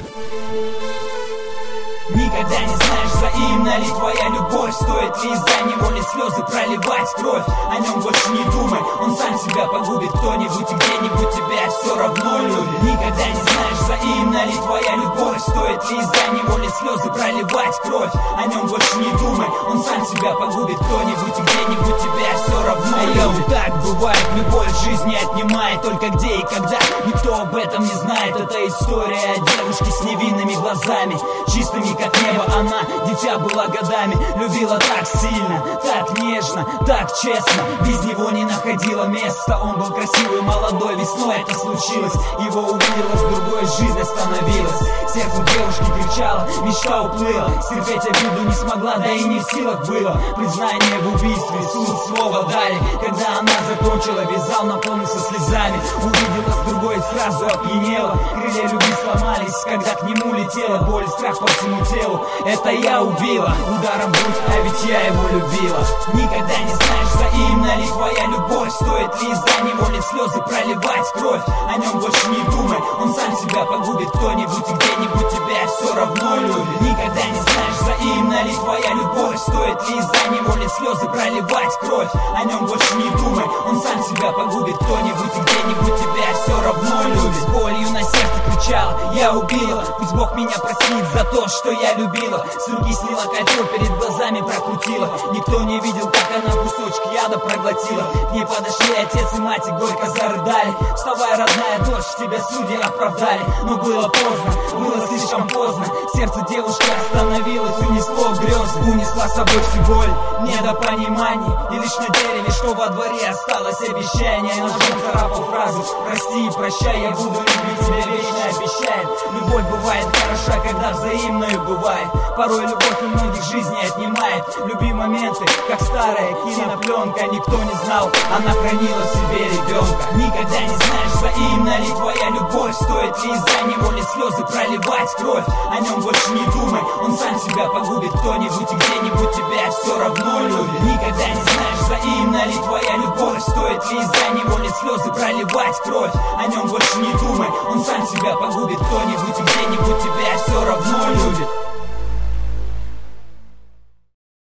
Никогда не знаешь, взаимна ли твоя любовь. Стоит ли из-за него ли слезы проливать кровь? О нем больше не думай, он сам себя погубит. Кто-нибудь и где-нибудь тебя все равно любит. Никогда не знаешь, взаимна ли твоя любовь. Стоит ли из-за него ли слезы проливать кровь? О нем больше не думай, он сам себя погубит. Кто-нибудь и где-нибудь тебя все равно любит. Так бывает, любовь в жизни отнимает. Только где и когда, никто об этом не знает. Это история о девушке с невинными глазами, чистыми как небо. Она, дитя, была годами, любила так сильно, так нежно, так честно. Без него не находила места. Он был красивый, молодой, весной это случилось. Его увидела, с другой жизнь остановилась. Сердце девушки кричало, мечта уплыла. Стерпеть обиду не смогла, да и не в силах было. Признание в убийстве, суд, слово дали. Когда она закончила, вязал наполнился слезами. Увидела с другой, сразу опьянела. Крылья любви сломались, когда к нему летела. Боль, страх по всему телу, это я убила. Ударом в грудь, а ведь я его любила. Никогда не знаешь, взаимна ли твоя любовь. Стоит ли из-за него ли слезы проливать кровь? О нем больше не думай, он сам себя погубит. Кто-нибудь и где-нибудь тебя все равно любит. Никогда не знаешь, взаимна ли твоя любовь. Стоит ли из-за него ли слезы проливать кровь? О нем больше не думай, он сам себя погубит. Кто-нибудь и где-нибудь тебя все равно любит. С болью на сердце кричала, я убила. Пусть Бог меня простит за то, что я любила. С руки сняла кольцо, перед глазами прокрутила. Никто не видел, как она кусочек яда проглотила. К ней подошли отец и мать и горько зарыдали. Вставай, родная дочь, тебя судьи оправдали. Но было поздно, было слишком поздно. Сердце девушки остановилось, унесло грезы. Унесла с собой всю боль, недопонимание. И лишь на дереве, что во дворе осталось обещание. Ножом царапал фразу: прости и прощай, я буду любить тебя вечно, обещает. Любовь бывает хороша, когда взаимную бывает. Порой любовь у многих жизней отнимает. Люби моменты, как старая кинопленка. Никто не знал, она хранила в себе ребенка. Никогда не знаешь, взаимна ли твоя любовь. Стоит ли из-за него ли слезы проливать кровь? О нем больше не думай, он сам себя погубит. Кто-нибудь и где-нибудь тебя все равно любит. Никогда не знаешь, взаимна ли твоя любовь. Стоит ли из-за него ли слезы проливать кровь? О нем больше не думай, он сам себя погубит. Кто-нибудь и где-нибудь тебя все равно любит.